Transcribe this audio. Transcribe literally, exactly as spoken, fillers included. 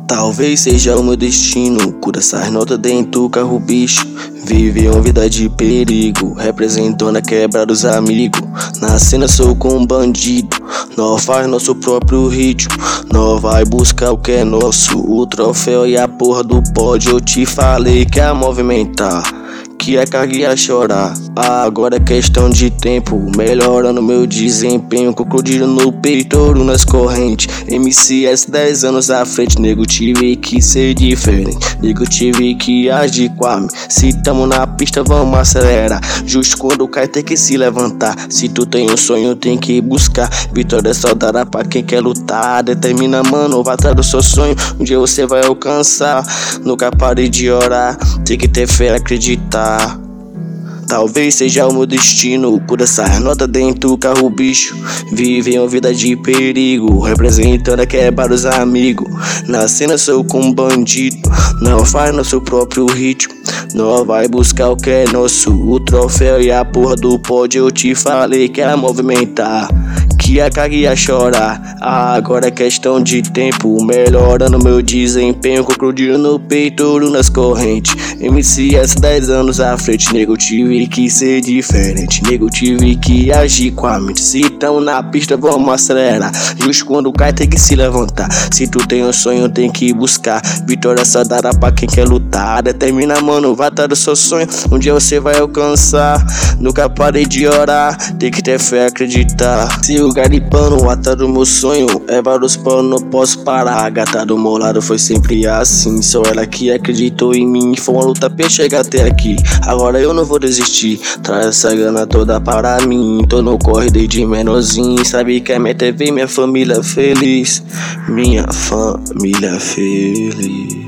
Talvez seja o meu destino, cura essas notas dentro do carro bicho. Vive uma vida de perigo, representando a quebra dos amigos. Na cena sou com um bandido, nós faz nosso próprio ritmo. Nós vai buscar o que é nosso, o troféu e a porra do pódio. Eu te falei que ia movimentar, que é carga e a chorar. Agora é questão de tempo, melhorando meu desempenho. Crocodilo no peito, ouro nas correntes. M C S dez anos à frente, nego, tive que ser diferente. Nego, tive que agir com a mim. Se tamo na pista, vamos acelerar. Justo quando cai, tem que se levantar. Se tu tem um sonho, tem que buscar. Vitória só dará pra quem quer lutar. Determina, mano, vai atrás do seu sonho. Um dia você vai alcançar. Nunca pare de orar, tem que ter fé e acreditar. Talvez seja o meu destino, cura essas notas dentro do carro bicho. Vive uma vida de perigo, representando a quebra dos amigos. Na cena sou com um bandido, não faz nosso próprio ritmo. Nós vai buscar o que é nosso, o troféu e a porra do pódio. Eu te falei que ia movimentar, que ia cagar e ia chorar. Agora é questão de tempo, melhorando meu desempenho. Crocodilo no peito, ouro nas correntes. M C S dez anos à frente, nego, tive que ser diferente. Nego, tive que agir com a mente. Se tamo na pista, vamos acelerar. Justo quando cai, tem que se levantar. Se tu tem um sonho, tem que buscar. Vitória só dará pra quem quer lutar. Determina, mano, vai atrás do seu sonho. Um dia você vai alcançar. Nunca parei de orar, tem que ter fé e acreditar. Se o garipano atrás do meu sonho, é vários panos, não posso parar. A gata do meu lado foi sempre assim, só ela que acreditou em mim. Foi uma luta pra chegar até aqui, agora eu não vou desistir. Traz essa grana toda para mim, tô no corre desde menorzinho. Sabe que a meta é ver minha família feliz, minha família feliz.